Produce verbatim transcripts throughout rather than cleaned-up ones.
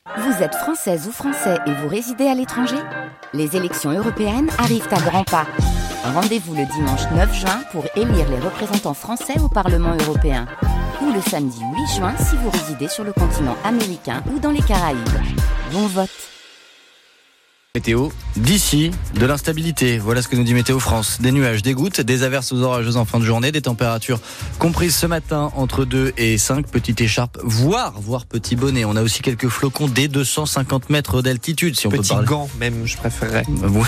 Vous êtes française ou français et vous résidez à l'étranger ? Les élections européennes arrivent à grands pas. Rendez-vous le dimanche neuf juin pour élire les représentants français au Parlement européen. Ou le samedi huit juin si vous résidez sur le continent américain ou dans les Caraïbes. Bon vote. Météo, d'ici, de l'instabilité. Voilà ce que nous dit Météo France. Des nuages, des gouttes, des averses aux orageuses en fin de journée, des températures comprises ce matin entre deux et cinq, petite écharpe, voire, voire petit bonnet. On a aussi quelques flocons dès deux cent cinquante mètres d'altitude, si on petit peut parler. Petit gant, même, je préférerais.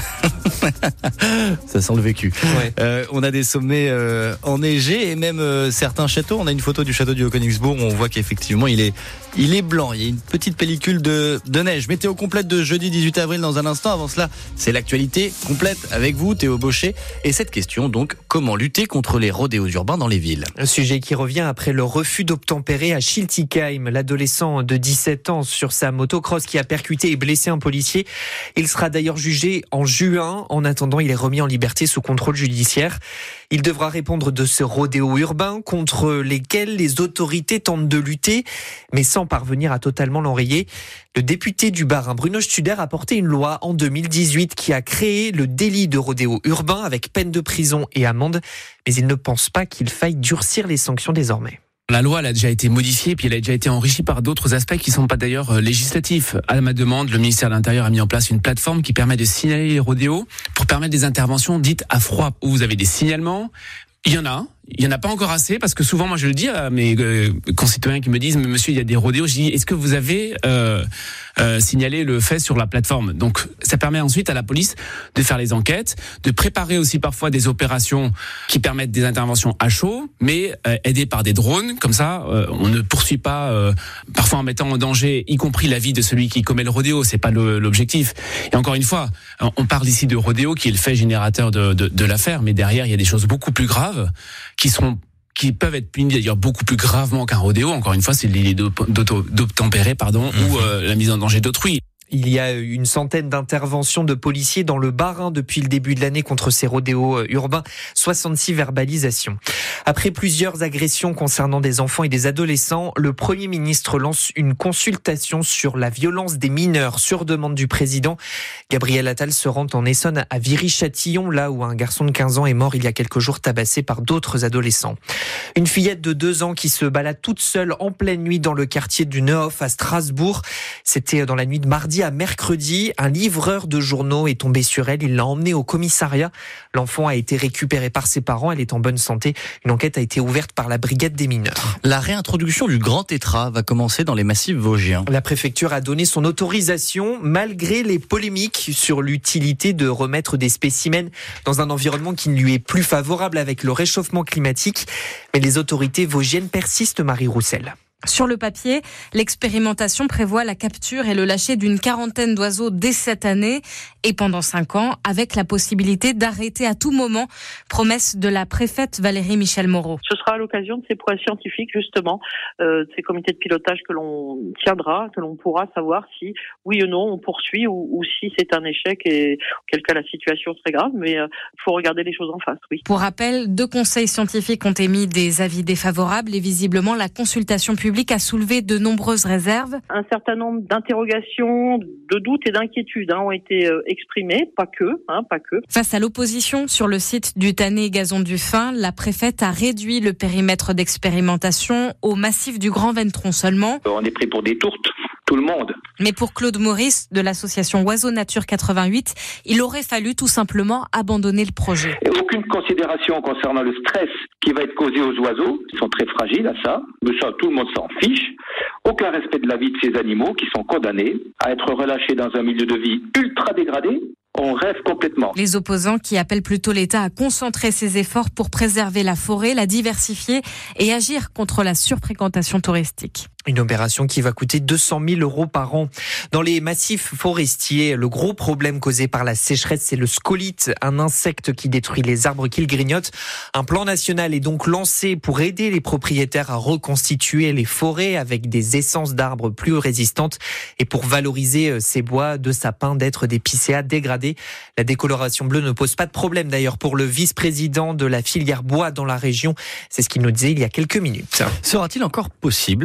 Ça sent le vécu. Ouais. Euh, on a des sommets euh, enneigés et même euh, certains châteaux. On a une photo du château du Haut-Königsbourg où on voit qu'effectivement il est, il est blanc. Il y a une petite pellicule de, de neige. Météo complète de jeudi dix-huit avril dans un instant. Avant cela, c'est l'actualité complète avec vous, Théo Bauchet. Et cette question donc, comment lutter contre les rodéos urbains dans les villes ? Un sujet qui revient après le refus d'obtempérer à Schiltigheim. L'adolescent de dix-sept ans sur sa motocross qui a percuté et blessé un policier. Il sera d'ailleurs jugé en juin. En attendant, il est remis en liberté sous contrôle judiciaire. Il devra répondre de ce rodéo urbain contre lesquels les autorités tentent de lutter, mais sans parvenir à totalement l'enrayer. Le député du Bas-Rhin, Bruno Studer, a porté une loi en deux mille dix-huit qui a créé le délit de rodéo urbain avec peine de prison et amende, mais il ne pense pas qu'il faille durcir les sanctions désormais. La loi elle a déjà été modifiée, puis elle a déjà été enrichie par d'autres aspects qui ne sont pas d'ailleurs législatifs. À ma demande, le ministère de l'Intérieur a mis en place une plateforme qui permet de signaler les rodéos pour permettre des interventions dites à froid, où vous avez des signalements. Il y en a, il y en a pas encore assez, parce que souvent, moi, je le dis à mes euh, concitoyens qui me disent, mais monsieur, il y a des rodéos. Je dis, est-ce que vous avez euh, euh, signalé le fait sur la plateforme ? Donc, ça permet ensuite à la police de faire les enquêtes, de préparer aussi parfois des opérations qui permettent des interventions à chaud, mais euh, aidées par des drones. Comme ça, euh, on ne poursuit pas, euh, parfois en mettant en danger, y compris la vie de celui qui commet le rodéo. C'est pas le, l'objectif. Et encore une fois, on parle ici de rodéo qui est le fait générateur de, de, de l'affaire, mais derrière, il y a des choses beaucoup plus graves qui seront qui peuvent être punis d'ailleurs beaucoup plus gravement qu'un rodéo. Encore une fois, c'est l'idée d'obtempérer, pardon, mmh. ou euh, la mise en danger d'autrui. Il y a une centaine d'interventions de policiers dans le Bas-Rhin depuis le début de l'année contre ces rodéos urbains, soixante-six verbalisations. Après plusieurs agressions concernant des enfants et des adolescents, le Premier ministre lance une consultation sur la violence des mineurs sur demande du président. Gabriel Attal se rend en Essonne à Viry-Châtillon, là où un garçon de quinze ans est mort il y a quelques jours tabassé par d'autres adolescents. Une fillette de deux ans qui se balade toute seule en pleine nuit dans le quartier du Neuhof à Strasbourg. C'était dans la nuit de mardi à mercredi, un livreur de journaux est tombé sur elle. Il l'a emmenée au commissariat. L'enfant a été récupéré par ses parents. Elle est en bonne santé. Une enquête a été ouverte par la brigade des mineurs. La réintroduction du grand tétra va commencer dans les massifs vosgiens. La préfecture a donné son autorisation malgré les polémiques sur l'utilité de remettre des spécimens dans un environnement qui ne lui est plus favorable avec le réchauffement climatique. Mais les autorités vosgiennes persistent, Marie Roussel. Sur le papier, l'expérimentation prévoit la capture et le lâcher d'une quarantaine d'oiseaux dès cette année et pendant cinq ans, avec la possibilité d'arrêter à tout moment. Promesse de la préfète Valérie Michel Moreau. Ce sera à l'occasion de ces prouesses scientifiques, justement, euh, de ces comités de pilotage que l'on tiendra, que l'on pourra savoir si, oui ou non, on poursuit ou, ou si c'est un échec et auquel cas la situation serait grave. Mais il euh, faut regarder les choses en face, oui. Pour rappel, deux conseils scientifiques ont émis des avis défavorables et visiblement la consultation publique a soulevé de nombreuses réserves. Un certain nombre d'interrogations, de doutes et d'inquiétudes hein, ont été euh, exprimées, pas que, hein, pas que. Face à l'opposition sur le site du Tanné Gazon du Fin, la préfète a réduit le périmètre d'expérimentation au massif du Grand Ventron seulement. On est pris pour des tourtes, tout le monde. Mais pour Claude Maurice de l'association Oiseaux Nature quatre-vingt-huit, il aurait fallu tout simplement abandonner le projet. Et aucune considération concernant le stress qui va être causé aux oiseaux. Ils sont très fragiles à ça. Mais ça, tout le monde s'en fiche. Aucun respect de la vie de ces animaux qui sont condamnés à être relâchés dans un milieu de vie ultra dégradé. On rêve complètement. Les opposants qui appellent plutôt l'État à concentrer ses efforts pour préserver la forêt, la diversifier et agir contre la surfréquentation touristique. Une opération qui va coûter deux cent mille euros par an. Dans les massifs forestiers, le gros problème causé par la sécheresse, c'est le scolite, un insecte qui détruit les arbres qu'il grignote. Un plan national est donc lancé pour aider les propriétaires à reconstituer les forêts avec des essences d'arbres plus résistantes et pour valoriser ces bois de sapins d'être des picéas dégradés. La décoloration bleue ne pose pas de problème d'ailleurs pour le vice-président de la filière bois dans la région. C'est ce qu'il nous disait il y a quelques minutes. Sera-t-il encore possible de payer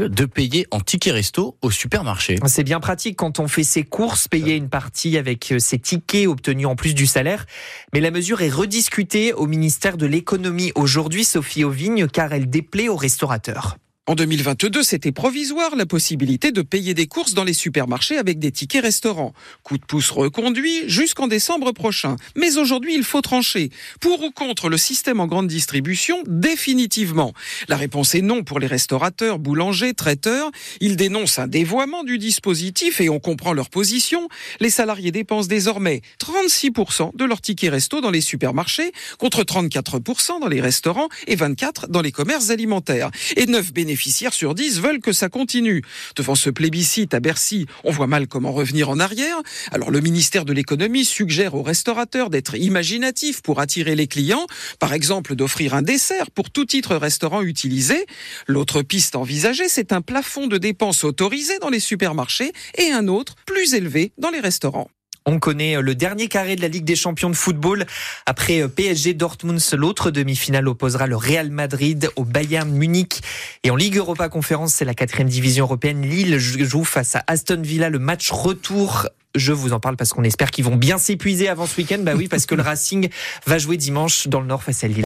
payer en tickets resto au supermarché. C'est bien pratique quand on fait ses courses, payer une partie avec ses tickets obtenus en plus du salaire. Mais la mesure est rediscutée au ministère de l'économie aujourd'hui, Sophie Auvigne, car elle déplaît aux restaurateurs. En deux mille vingt-deux, c'était provisoire la possibilité de payer des courses dans les supermarchés avec des tickets restaurants. Coup de pouce reconduit jusqu'en décembre prochain. Mais aujourd'hui, il faut trancher. Pour ou contre le système en grande distribution, définitivement. La réponse est non pour les restaurateurs, boulangers, traiteurs. Ils dénoncent un dévoiement du dispositif et on comprend leur position. Les salariés dépensent désormais trente-six pour cent de leurs tickets resto dans les supermarchés, contre trente-quatre pour cent dans les restaurants et vingt-quatre pour cent dans les commerces alimentaires. Et neuf bénéficiaires bénéficiaires sur dix veulent que ça continue. Devant ce plébiscite à Bercy, on voit mal comment revenir en arrière. Alors le ministère de l'économie suggère aux restaurateurs d'être imaginatifs pour attirer les clients, par exemple d'offrir un dessert pour tout titre restaurant utilisé. L'autre piste envisagée, c'est un plafond de dépenses autorisé dans les supermarchés et un autre plus élevé dans les restaurants. On connaît le dernier carré de la Ligue des Champions de football. Après P S G Dortmund, l'autre demi-finale opposera le Real Madrid au Bayern Munich. Et en Ligue Europa Conférence, c'est la quatrième division européenne. Lille joue face à Aston Villa le match retour. Je vous en parle parce qu'on espère qu'ils vont bien s'épuiser avant ce week-end. Bah oui, parce que le Racing va jouer dimanche dans le Nord face à Lille.